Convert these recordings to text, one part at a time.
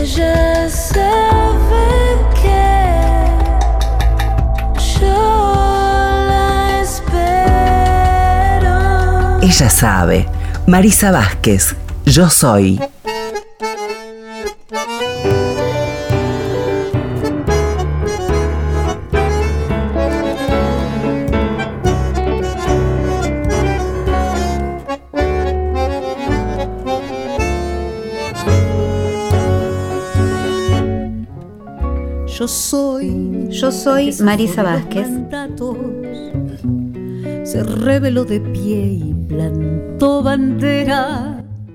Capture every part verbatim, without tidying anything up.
Ella sabe que yo la espero. Ella sabe. Marisa Vázquez, Yo soy. Yo soy, Yo soy Marisa Vázquez. Se reveló de pie y plantó bandera.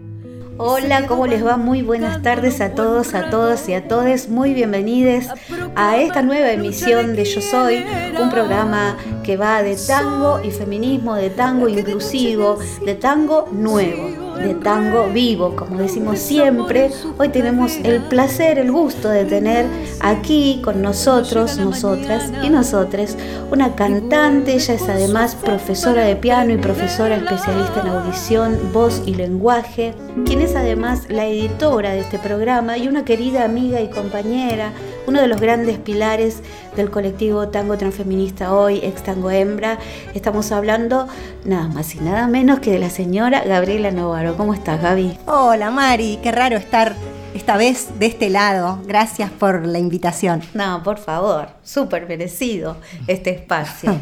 Hola, ¿cómo les va? Muy buenas tardes a todos, a todas y a todes. Muy bienvenidos a esta nueva emisión de Yo Soy, un programa que va de tango y feminismo, de tango inclusivo, de tango nuevo, de tango vivo, como decimos siempre. Hoy tenemos el placer, el gusto de tener aquí con nosotros, nosotras y nosotres, una cantante. Ella es además profesora de piano y profesora especialista en audición, voz y lenguaje, quien es además la editora de este programa y una querida amiga y compañera, uno de los grandes pilares del colectivo Tango Transfeminista Hoy, Ex Tango Hembra. Estamos hablando nada más y nada menos que de la señora Gabriela Novaro. ¿Cómo estás, Gaby? Hola, Mari, qué raro estar esta vez de este lado. Gracias por la invitación. No, por favor, súper merecido este espacio.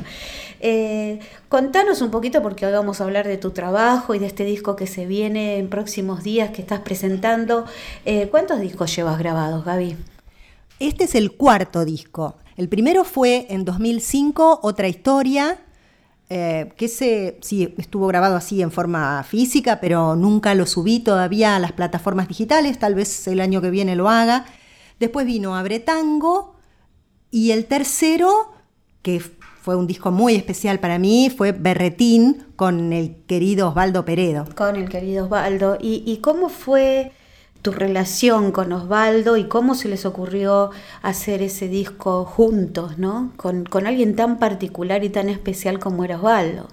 Eh, contanos un poquito, porque hoy vamos a hablar de tu trabajo y de este disco que se viene en próximos días que estás presentando. Eh, ¿Cuántos discos llevas grabados, Gaby? Este es el cuarto disco. El primero fue en dos mil cinco, Otra Historia, eh, que ese sí estuvo grabado así en forma física, pero nunca lo subí todavía a las plataformas digitales, tal vez el año que viene lo haga. Después vino Abre Tango, y el tercero, que fue un disco muy especial para mí, fue Berretín, con el querido Osvaldo Peredo. Con el querido Osvaldo. ¿Y, y cómo fue tu relación con Osvaldo y cómo se les ocurrió hacer ese disco juntos, ¿no? Con, con alguien tan particular y tan especial como era Osvaldo.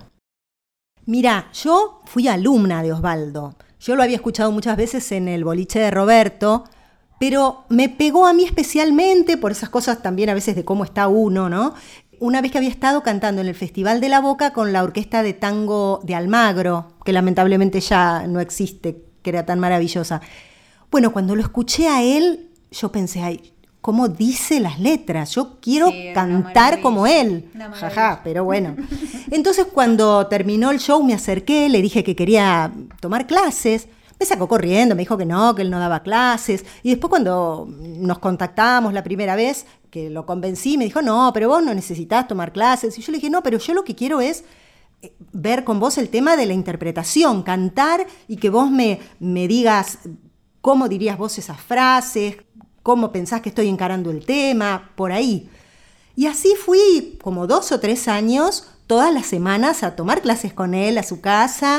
Mira, yo fui alumna de Osvaldo. Yo lo había escuchado muchas veces en el boliche de Roberto, pero me pegó a mí especialmente por esas cosas también a veces de cómo está uno, ¿no? Una vez que había estado cantando en el Festival de la Boca con la orquesta de tango de Almagro, que lamentablemente ya no existe, que era tan maravillosa. Bueno, cuando lo escuché a él, yo pensé, ay, ¿cómo dice las letras? Yo quiero sí, cantar como él. Jaja, pero bueno. Entonces, cuando terminó el show, me acerqué, le dije que quería tomar clases. Me sacó corriendo, me dijo que no, que él no daba clases. Y después, cuando nos contactamos la primera vez, que lo convencí, me dijo, no, pero vos no necesitás tomar clases. Y yo le dije, no, pero yo lo que quiero es ver con vos el tema de la interpretación, cantar y que vos me, me digas cómo dirías vos esas frases, cómo pensás que estoy encarando el tema, por ahí. Y así fui como dos o tres años, todas las semanas, a tomar clases con él, a su casa.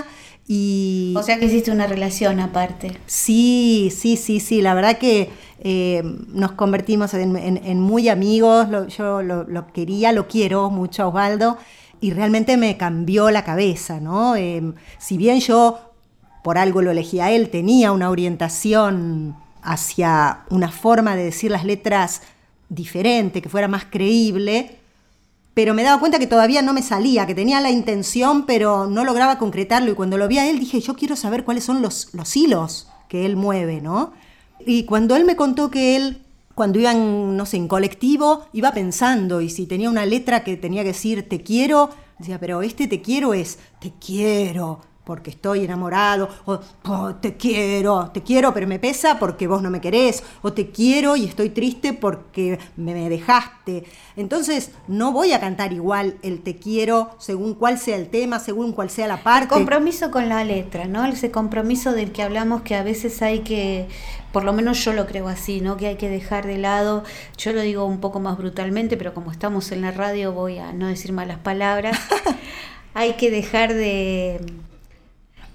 Y o sea que hiciste una relación aparte. Sí, sí, sí, sí. La verdad que eh, nos convertimos en, en, en muy amigos. Lo, yo lo, lo quería, lo quiero mucho a Osvaldo. Y realmente me cambió la cabeza, ¿no? Eh, si bien yo, por algo lo elegí a él, tenía una orientación hacia una forma de decir las letras diferente, que fuera más creíble, pero me daba cuenta que todavía no me salía, que tenía la intención, pero no lograba concretarlo. Y cuando lo vi a él, dije, yo quiero saber cuáles son los, los hilos que él mueve, ¿no? Y cuando él me contó que él, cuando iba en, no sé, en colectivo, iba pensando, y si tenía una letra que tenía que decir te quiero, decía, pero este te quiero es te quiero porque estoy enamorado, o oh, te quiero, te quiero pero me pesa porque vos no me querés, o te quiero y estoy triste porque me, me dejaste. Entonces no voy a cantar igual el te quiero según cuál sea el tema, según cuál sea la parte. El compromiso con la letra, ¿no? Ese compromiso del que hablamos, que a veces hay que, por lo menos yo lo creo así, ¿no? Que hay que dejar de lado, yo lo digo un poco más brutalmente, pero como estamos en la radio voy a no decir malas palabras. Hay que dejar de...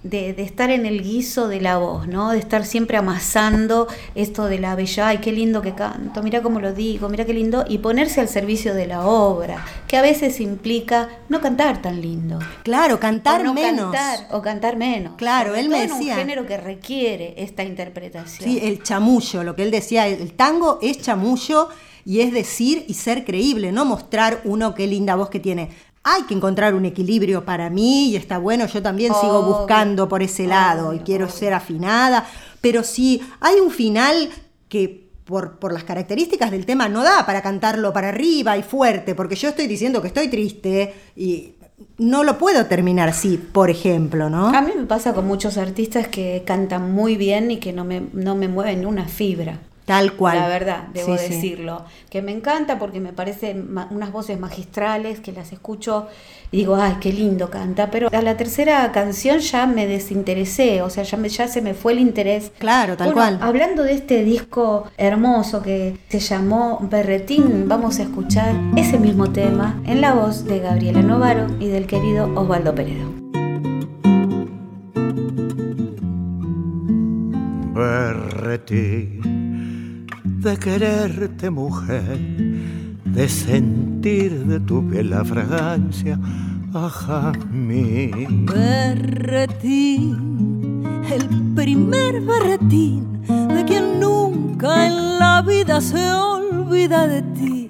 de, de estar en el guiso de la voz, ¿no? De estar siempre amasando esto de la bella, ay, qué lindo que canto, mira cómo lo digo, mira qué lindo, y ponerse al servicio de la obra, que a veces implica no cantar tan lindo. Claro, cantar o no menos. Cantar, o cantar menos. Claro, Sobre él todo me en decía. un género que requiere esta interpretación. Sí, el chamullo, lo que él decía, el tango es chamullo y es decir y ser creíble, no mostrar uno qué linda voz que tiene. Hay que encontrar un equilibrio para mí y está bueno, yo también sigo Obvio, buscando por ese lado obvio, y quiero obvio. ser afinada, pero si hay un final que por, por las características del tema no da para cantarlo para arriba y fuerte, porque yo estoy diciendo que estoy triste y no lo puedo terminar así, por ejemplo, ¿no? A mí me pasa con muchos artistas que cantan muy bien y que no me, no me mueven una fibra. Tal cual. La verdad, debo Sí, sí. decirlo. Que me encanta porque me parecen ma- unas voces magistrales que las escucho y digo, ay, qué lindo canta. Pero a la tercera canción ya me desinteresé, o sea, ya, me, ya se me fue el interés. Claro, tal Bueno, cual. Hablando de este disco hermoso que se llamó Berretín, vamos a escuchar ese mismo tema en la voz de Gabriela Novaro y del querido Osvaldo Peredo. Berretín de quererte, mujer, de sentir de tu piel la fragancia a jazmín. Berretín, el primer berretín de quien nunca en la vida se olvida de ti.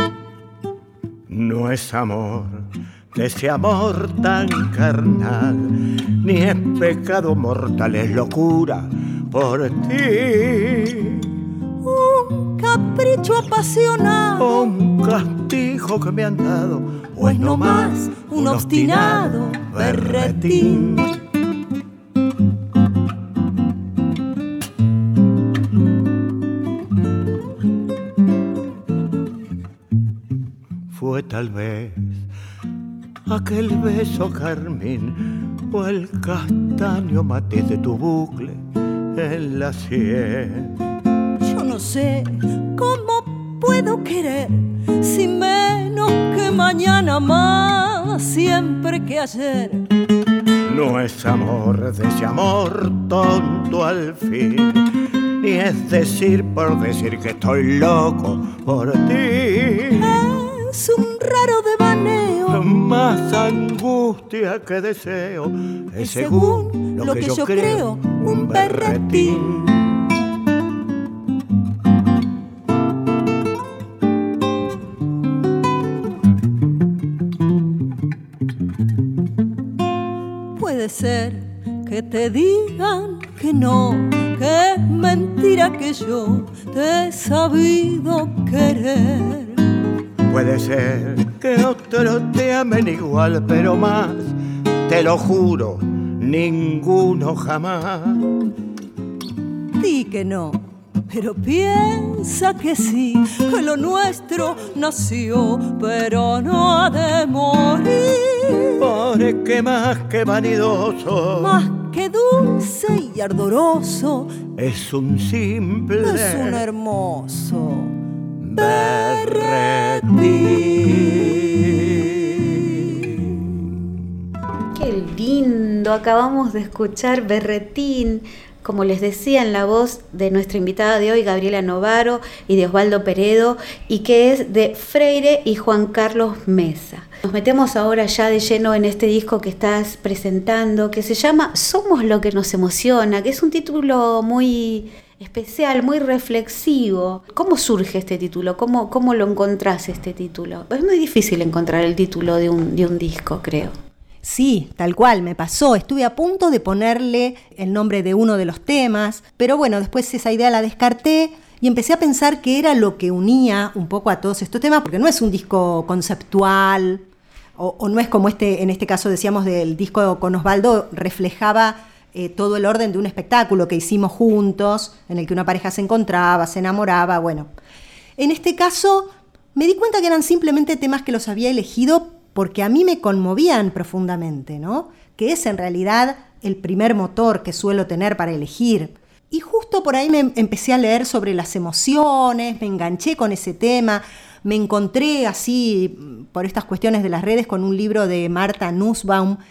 No es amor de ese amor tan carnal, ni es pecado mortal, es locura por ti. Un capricho apasionado, Un castigo que me han dado, o es no más un obstinado berretín. Fue tal vez aquel beso carmín o el castaño matiz de tu bucle en la sien. Yo no sé cómo puedo querer si menos que mañana, más siempre que ayer. No es amor de ese amor tonto al fin, ni es decir por decir que estoy loco por ti. Es un raro devaneo, Más angustia que deseo es según lo, que, yo creo un berretín. Puede ser que te digan que no, que es mentira que yo te he sabido querer. Puede ser que otros te amen igual, pero más, te lo juro, ninguno jamás. Di que no, pero piensa que sí, que lo nuestro nació, pero no ha de morir. Porque más que vanidoso, Más que dulce y ardoroso, es un simple es un hermoso berretín. Qué lindo, acabamos de escuchar Berretín, como les decía, en la voz de nuestra invitada de hoy, Gabriela Novaro, y de Osvaldo Peredo, y que es de Freire y Juan Carlos Mesa. Nos metemos ahora ya de lleno en este disco que estás presentando, que se llama Somos lo que nos emociona, que es un título muy especial, muy reflexivo. ¿Cómo surge este título? ¿Cómo, cómo lo encontrás este título? Es muy difícil encontrar el título de un, de un disco, creo. Sí, tal cual, me pasó. Estuve a punto de ponerle el nombre de uno de los temas, pero bueno, después esa idea la descarté y empecé a pensar que era lo que unía un poco a todos estos temas, porque no es un disco conceptual, o, o no es como este, en este caso decíamos del disco con Osvaldo, reflejaba eh, todo el orden de un espectáculo que hicimos juntos, en el que una pareja se encontraba, se enamoraba, bueno. En este caso me di cuenta que eran simplemente temas que los había elegido porque a mí me conmovían profundamente, ¿no? Que es en realidad el primer motor que suelo tener para elegir. Y justo por ahí me empecé a leer sobre las emociones, me enganché con ese tema, me encontré así, por estas cuestiones de las redes, con un libro de Marta Nussbaum,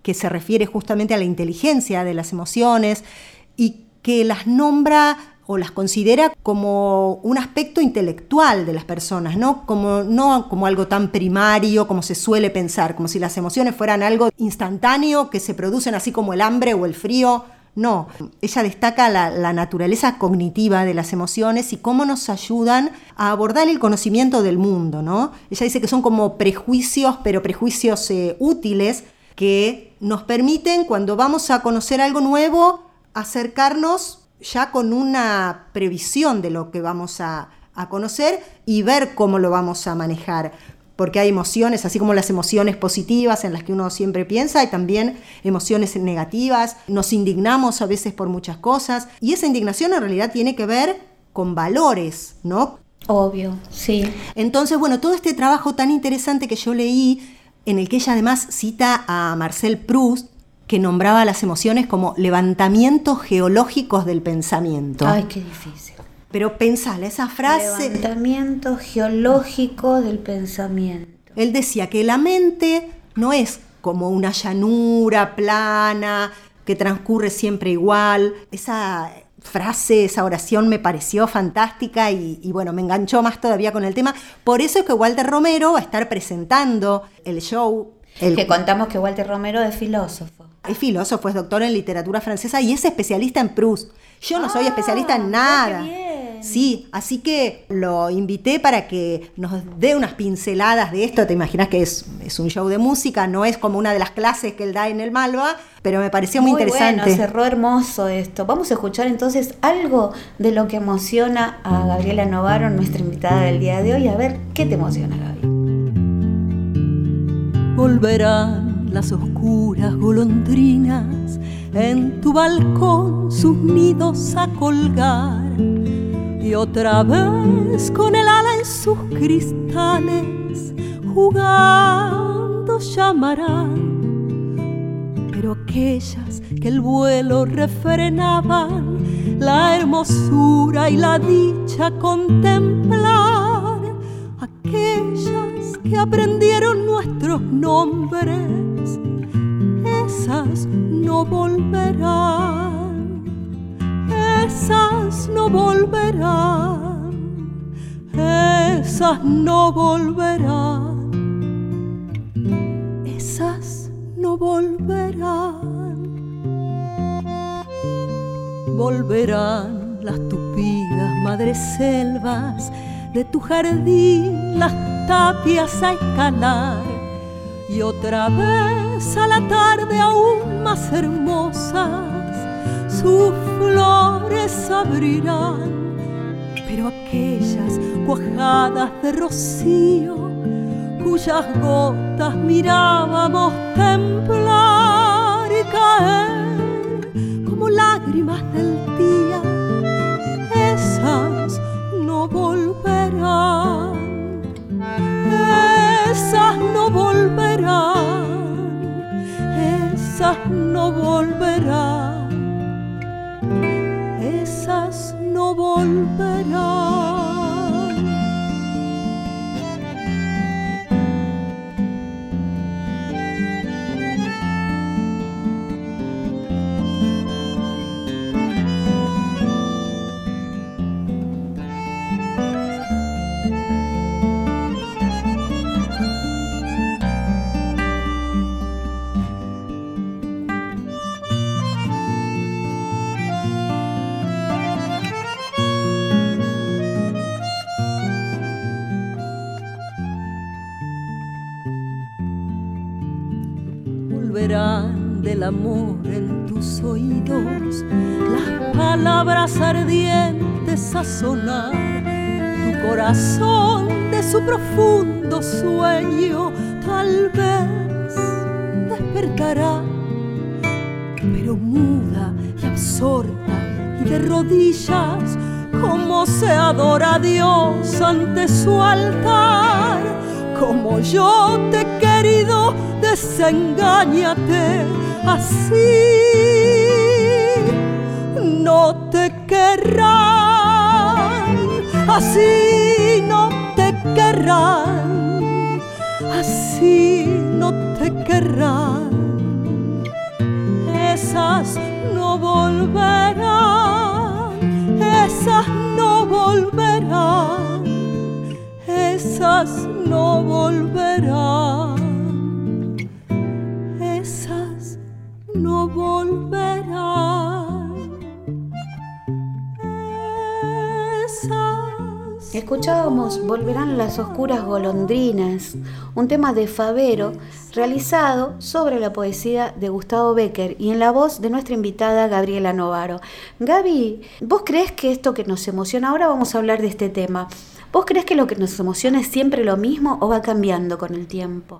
que se refiere justamente a la inteligencia de las emociones y que las nombra o las considera como un aspecto intelectual de las personas, ¿no? Como, no como algo tan primario como se suele pensar, como si las emociones fueran algo instantáneo que se producen así como el hambre o el frío. No, ella destaca la, la naturaleza cognitiva de las emociones y cómo nos ayudan a abordar el conocimiento del mundo, ¿no? Ella dice que son como prejuicios, pero prejuicios eh, útiles que nos permiten, cuando vamos a conocer algo nuevo, acercarnos ya con una previsión de lo que vamos a, a conocer y ver cómo lo vamos a manejar. Porque hay emociones, así como las emociones positivas en las que uno siempre piensa, hay también emociones negativas, nos indignamos a veces por muchas cosas, y esa indignación en realidad tiene que ver con valores, ¿no? Obvio, sí. Entonces, bueno, todo este trabajo tan interesante que yo leí, en el que ella además cita a Marcel Proust, que nombraba las emociones como levantamientos geológicos del pensamiento. Ay, qué difícil. Pero pensala, esa frase... Levantamiento geológico del pensamiento. Él decía que la mente no es como una llanura plana que transcurre siempre igual. Esa frase, esa oración me pareció fantástica y, y bueno, me enganchó más todavía con el tema. Por eso es que Walter Romero va a estar presentando el show. El... Que contamos que Walter Romero es filósofo. Es filósofo, es doctor en literatura francesa y es especialista en Proust. Yo no ah, soy especialista en nada. ¡Qué bien! Sí, así que lo invité para que nos dé unas pinceladas de esto. Te imaginas que es, es un show de música, no es como una de las clases que él da en el Malva, pero me pareció muy, muy interesante. Bueno, cerró hermoso esto. Vamos a escuchar entonces algo de lo que emociona a Gabriela Novaro, nuestra invitada del día de hoy. A ver, ¿qué te emociona, Gaby? Volverán las oscuras golondrinas en tu balcón sus nidos a colgar, y otra vez con el ala en sus cristales jugando llamarán. Pero aquellas que el vuelo refrenaban, la hermosura y la dicha contemplar, aquellas que aprendieron nuestros nombres, esas no volverán. Esas no volverán, esas no volverán, esas no volverán. Volverán las tupidas madreselvas de tu jardín, las tapias a escalar, y otra vez a la tarde aún más hermosas sus flores abrirán. Pero aquellas cuajadas de rocío cuyas gotas mirábamos templar y caer como lágrimas del día, esas no volverán, esas no volverán, esas no volverán, esas no volverán. Volverán del amor en tus oídos las palabras ardientes a sonar, tu corazón de su profundo sueño tal vez despertará, pero muda y absorta y de rodillas como se adora a Dios ante su altar. Como yo te he querido, desengáñate, así no te querrán, así no te querrán, así no te querrán, esas no volverán, esas no volverán, esas no volverán, esas no volverán, esas. Escuchábamos Volverán las oscuras golondrinas, un tema de Favero realizado sobre la poesía de Gustavo Bécquer y en la voz de nuestra invitada Gabriela Novaro. Gaby, ¿vos crees que esto que nos emociona, ahora vamos a hablar de este tema, ¿vos crees que lo que nos emociona es siempre lo mismo o va cambiando con el tiempo?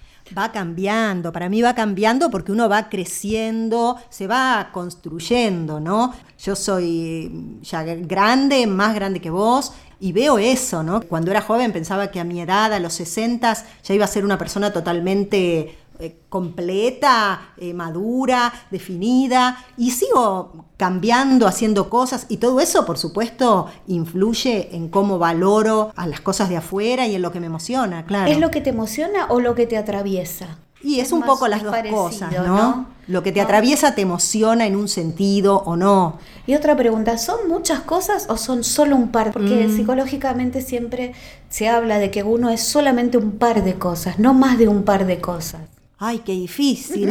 Va cambiando, para mí va cambiando porque uno va creciendo, se va construyendo, ¿no? Yo soy ya grande, más grande que vos, y veo eso, ¿no? Cuando era joven pensaba que a mi edad, a los sesentas, ya iba a ser una persona totalmente eh, completa, eh, madura, definida, y sigo cambiando, haciendo cosas, y todo eso, por supuesto, influye en cómo valoro a las cosas de afuera y en lo que me emociona, claro. ¿Es lo que te emociona o lo que te atraviesa? Y es, Es un más poco las dos parecido, cosas, ¿no? ¿no? Lo que te ¿No? atraviesa te emociona en un sentido o no. Y otra pregunta, ¿son muchas cosas o son solo un par? Porque Mm. psicológicamente siempre se habla de que uno es solamente un par de cosas, no más de un par de cosas. Ay, qué difícil.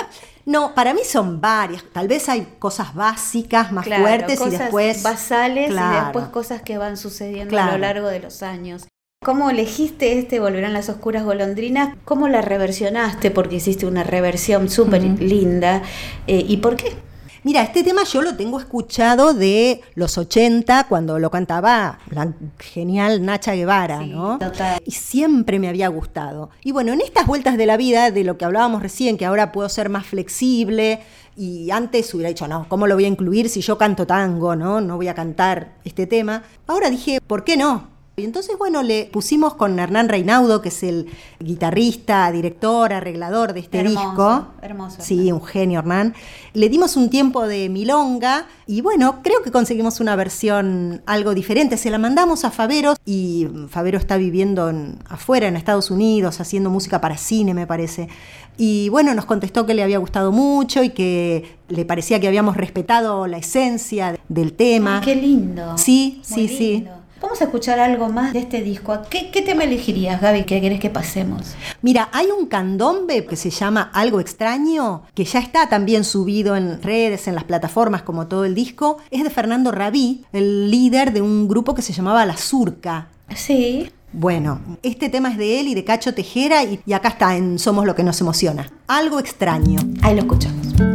No, para mí son varias. Tal vez hay cosas básicas, más Claro, fuertes, y cosas después basales Claro. y después cosas que van sucediendo Claro. a lo largo de los años. ¿Cómo elegiste este Volverán las oscuras golondrinas? ¿Cómo la reversionaste? Porque hiciste una reversión súper Ujú. linda. Eh, ¿Y por qué? Mira, este tema yo lo tengo escuchado de los ochenta, cuando lo cantaba la genial Nacha Guevara, Sí, ¿no? total. Y siempre me había gustado. Y bueno, en estas vueltas de la vida, de lo que hablábamos recién, que ahora puedo ser más flexible, y antes hubiera dicho, no, ¿cómo lo voy a incluir si yo canto tango, no? No voy a cantar este tema. Ahora dije, ¿por qué no? Y entonces, bueno, le pusimos con Hernán Reinaudo, que es el guitarrista, director, arreglador de este Hermoso, disco. hermoso, Sí, un genio, Hernán. Le dimos un tiempo de milonga y bueno, creo que conseguimos una versión algo diferente. Se la mandamos a Favero y Favero está viviendo en, afuera, en Estados Unidos, haciendo música para cine, me parece. Y bueno, nos contestó que le había gustado mucho y que le parecía que habíamos respetado la esencia del tema. Ah, qué lindo. Sí, Muy sí, sí. lindo. Vamos a escuchar algo más de este disco. ¿Qué, qué tema elegirías, Gaby? ¿Qué querés que pasemos? Mira, hay un candombe que se llama Algo Extraño, que ya está también subido en redes, en las plataformas, como todo el disco. Es de Fernando Rabí, el líder de un grupo que se llamaba La Surca. Sí. Bueno, este tema es de él y de Cacho Tejera, y, y acá está en Somos lo que nos emociona. Algo Extraño. Ahí lo escuchamos.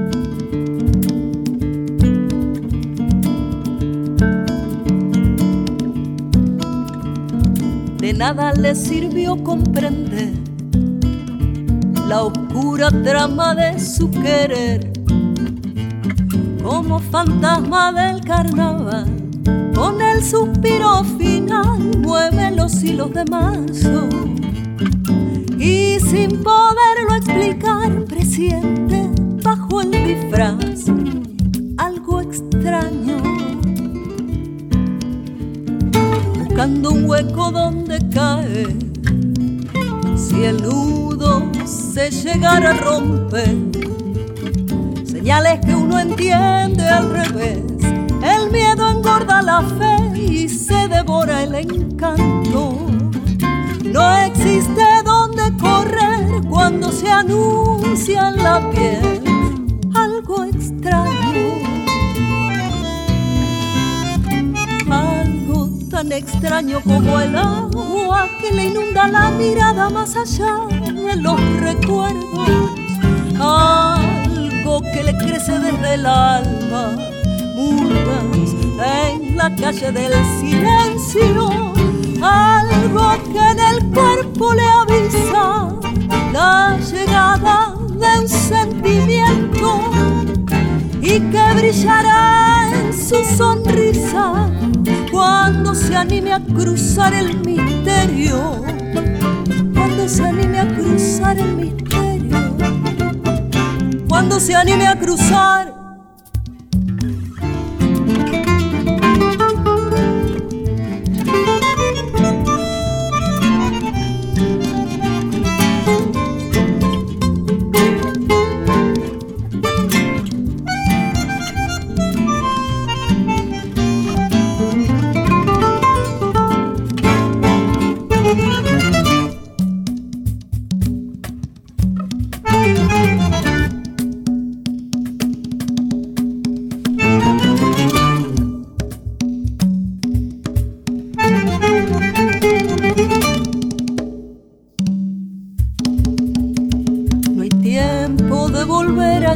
De nada le sirvió comprender la oscura trama de su querer. Como fantasma del carnaval, con el suspiro final mueve los hilos de marzo. Y sin poderlo explicar, presiente bajo el disfraz algo extraño. Buscando un hueco donde caer, si el nudo se llegara a romper, señales que uno entiende al revés. El miedo engorda la fe y se devora el encanto. No existe donde correr cuando se anuncia en la piel algo extraño. Algo tan extraño como el agua que le inunda la mirada más allá de los recuerdos. Algo que le crece desde el alma, murgas en la calle del silencio. Algo que en el cuerpo le avisa la llegada de un sentimiento y que brillará en su sonrisa cuando se anime a cruzar el misterio, cuando se anime a cruzar el misterio, cuando se anime a cruzar.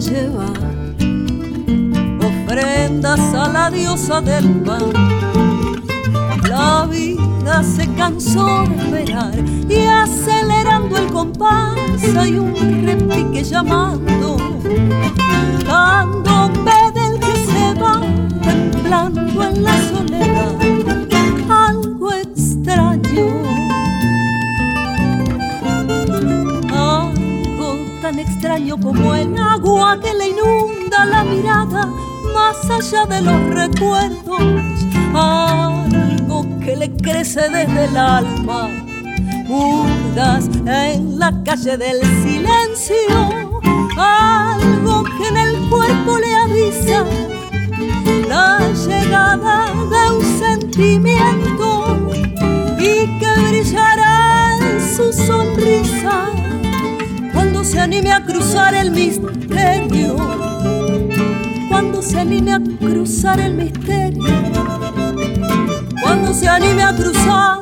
llevar ofrendas a la diosa del mar. La vida se cansó de esperar y acelerando el compás hay un repique llamando, dándome del que se va temblando en la soledad. Algo extraño, algo tan extraño como el agua que le inunda la mirada más allá de los recuerdos, algo que le crece desde el alma, mudas en la calle del silencio, algo que en el cuerpo le avisa la llegada de un sentimiento y que brillará en su sonrisa cuando se anime a cruzar el misterio, cuando se anime a cruzar el misterio, cuando se anime a cruzar.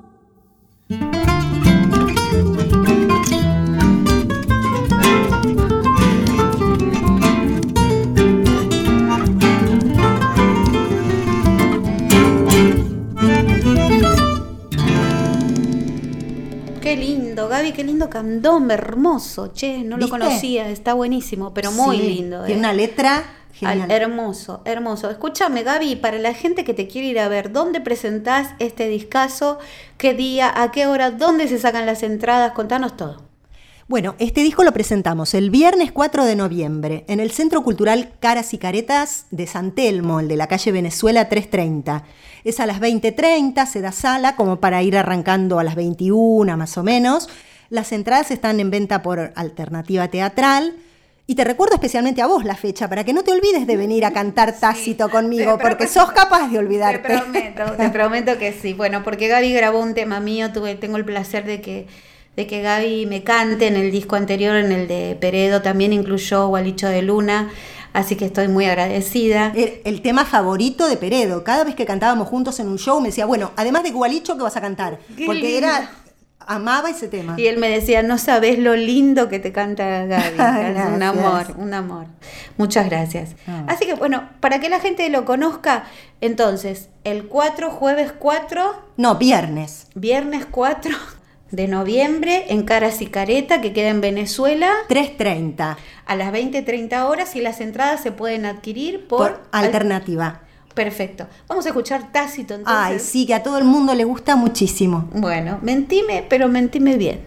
Qué lindo, Gaby, qué lindo candombe, hermoso, che, no lo ¿Viste? conocía, está buenísimo, pero muy Sí, lindo. Tiene eh. una letra genial. Al- hermoso, hermoso. Escúchame, Gaby, para la gente que te quiere ir a ver, ¿dónde presentás este discazo? ¿Qué día? ¿A qué hora? ¿Dónde se sacan las entradas? Contanos todo. Bueno, este disco lo presentamos el viernes cuatro de noviembre en el Centro Cultural Caras y Caretas de San Telmo, el de la calle Venezuela trescientos treinta. Es a las veinte treinta, se da sala como para ir arrancando a las veintiuna más o menos. Las entradas están en venta por Alternativa Teatral. Y te recuerdo especialmente a vos la fecha, para que no te olvides de venir a cantar Tácito conmigo, te porque prometo- sos capaz de olvidarte. Te prometo, te prometo que sí. Bueno, porque Gaby grabó un tema mío, tuve, tengo el placer de que, de que Gaby me cante en el disco anterior, en el de Peredo, también incluyó Gualicho de Luna, así que estoy muy agradecida. El, el tema favorito de Peredo. Cada vez que cantábamos juntos en un show me decía, bueno, además de Gualicho, ¿qué vas a cantar? Qué Porque lindo. era, amaba ese tema. Y él me decía, no sabés lo lindo que te canta Gaby. Es Gracias. un amor, un amor. Muchas gracias. Ah. Así que bueno, para que la gente lo conozca, entonces, el cuatro, jueves cuatro, No, viernes. viernes cuatro de noviembre en Caras y Careta, que queda en Venezuela, trescientos treinta. a las veinte treinta horas, y las entradas se pueden adquirir por... Por Alternativa. Perfecto. Vamos a escuchar Tácito entonces. Ay, sí, que a todo el mundo le gusta muchísimo. Bueno, mentime, pero mentime bien.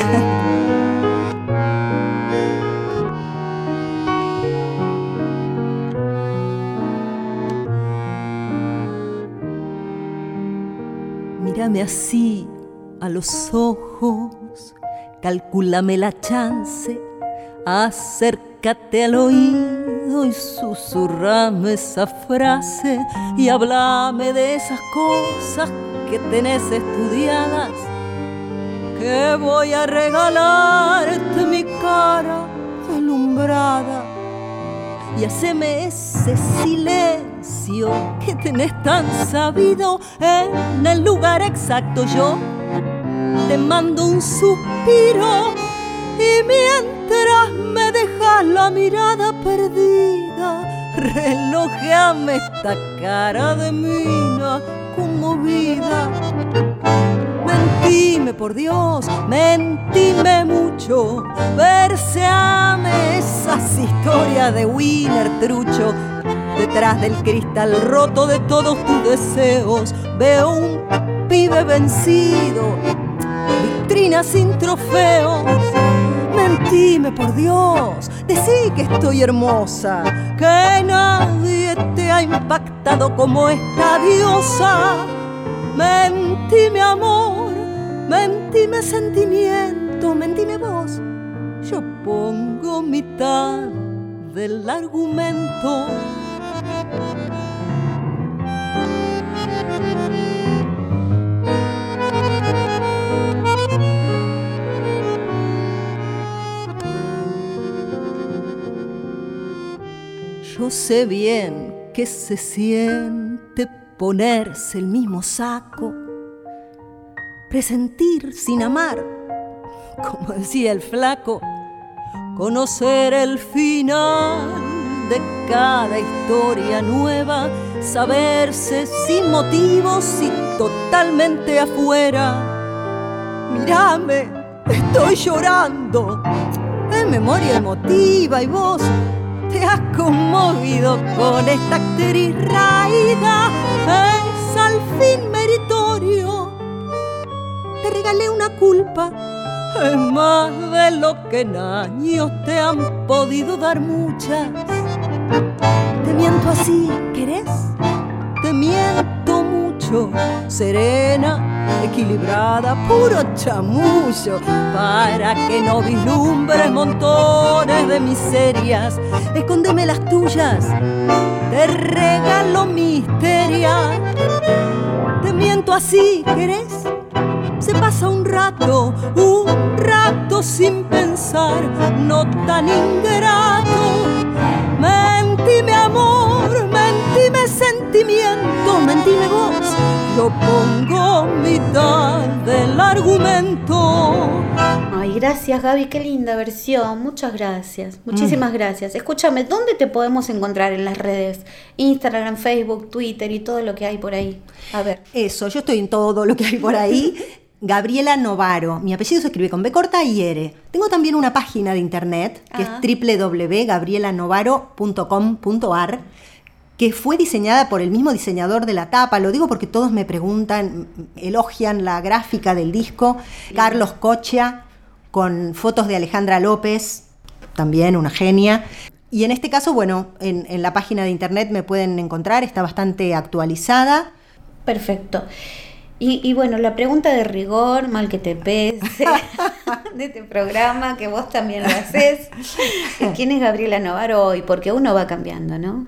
Mírame así a los ojos, calcúlame la chance, acércate al oído y susurrame esa frase y háblame de esas cosas que tenés estudiadas, que voy a regalarte mi cara deslumbrada y haceme ese silencio que tenés tan sabido en el lugar exacto. Yo te mando un suspiro y mientras me dejas la mirada perdida, relojeame esta cara de mina conmovida. Mentime, por Dios, mentime mucho, verseame esas historias de Wiener trucho. Detrás del cristal roto de todos tus deseos veo un pibe vencido, vitrina sin trofeos. Mentime, por Dios, decí que estoy hermosa, que nadie te ha impactado como esta diosa. Mentime, amor, mentime, sentimiento, mentime vos. Yo pongo mitad del argumento. Yo sé bien que se siente ponerse el mismo saco, presentir sin amar, como decía el flaco, conocer el final de cada historia nueva, saberse sin motivos y totalmente afuera. Mírame, estoy llorando, es memoria emotiva y vos te has conmovido con esta actriz raída. Es al fin meritorio, te regalé una culpa, es más de lo que en años te han podido dar muchas. Te miento así, ¿querés? Te miento mucho, serena, equilibrada, puro chamullo, para que no vislumbres montones de miserias. Escóndeme las tuyas, te regalo mi histeria. Te miento así, ¿querés? Se pasa un rato, un rato sin pensar, no tan ingrato. Mentime amor, mentime sentimiento, mentime vos, yo pongo mitad del argumento. Ay, gracias Gaby, qué linda versión, muchas gracias, muchísimas mm. gracias. Escúchame, ¿dónde te podemos encontrar en las redes? Instagram, Facebook, Twitter y todo lo que hay por ahí. A ver. Eso, yo estoy en todo lo que hay por ahí. Gabriela Novaro, mi apellido se escribe con B corta y R. Tengo también una página de internet que ah. es doble u doble u doble u punto gabriela novaro punto com punto a r, que fue diseñada por el mismo diseñador de la tapa. Lo digo porque todos me preguntan, elogian la gráfica del disco. Carlos Cochia, con fotos de Alejandra López, también una genia. Y en este caso, bueno, en, en la página de internet me pueden encontrar, está bastante actualizada. Perfecto. Y, y bueno, la pregunta de rigor, mal que te pese, de este programa, que vos también lo haces. ¿Quién es Gabriela Novaro hoy? Porque uno va cambiando, ¿no?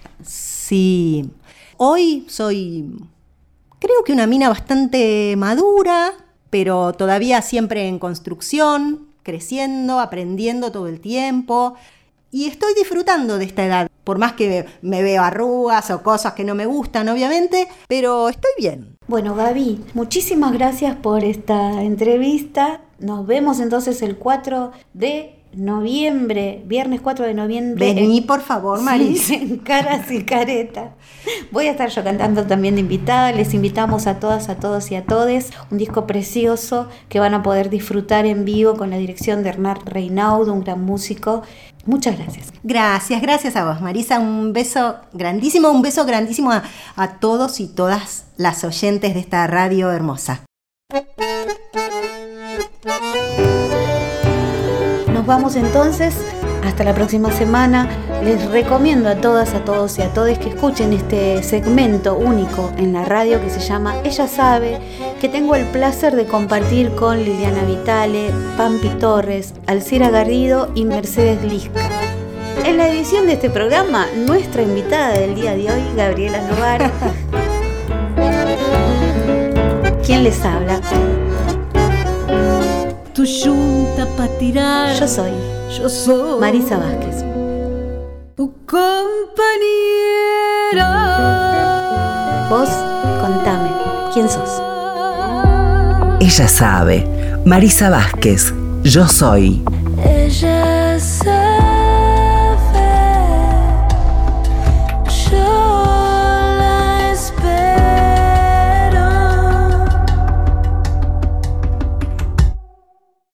Sí. Hoy soy, creo que una mina bastante madura, pero todavía siempre en construcción, creciendo, aprendiendo todo el tiempo. Y estoy disfrutando de esta edad, por más que me veo arrugas o cosas que no me gustan, obviamente, pero estoy bien. Bueno, Gaby, muchísimas gracias por esta entrevista. Nos vemos entonces el cuatro de noviembre, viernes cuatro de noviembre. Vení, en, por favor, Marisa. Sí, en Caras y Caretas. Voy a estar yo cantando también de invitada. Les invitamos a todas, a todos y a todes. Un disco precioso que van a poder disfrutar en vivo con la dirección de Hernán Reinaudo, un gran músico. Muchas gracias. Gracias, gracias a vos, Marisa. Un beso grandísimo, un beso grandísimo a, a todos y todas las oyentes de esta radio hermosa. Nos vamos entonces, hasta la próxima semana. Les recomiendo a todas, a todos y a todes que escuchen este segmento único en la radio que se llama Ella Sabe, que tengo el placer de compartir con Liliana Vitale, Pampi Torres, Alcira Garrido y Mercedes Lisca. En la edición de este programa, nuestra invitada del día de hoy, Gabriela Novaro. ¿Quién les habla? Tu yunta pa' tirar. Yo soy. Yo soy Marisa Vázquez. Tu compañera. Vos, contame, ¿quién sos? Ella sabe. Marisa Vázquez. Yo soy. Ella